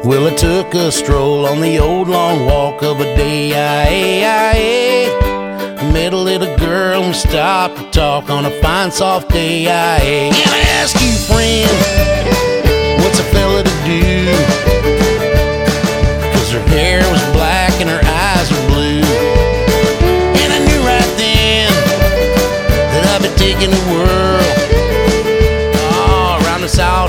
Well, I took a stroll on the old long walk of a day. Met a little girl and we stopped to talk on a fine soft day. And I ask you, friend, what's a fella to do? 'Cause her hair was black and her eyes were blue. And I knew right then that I'd be taking the world around the South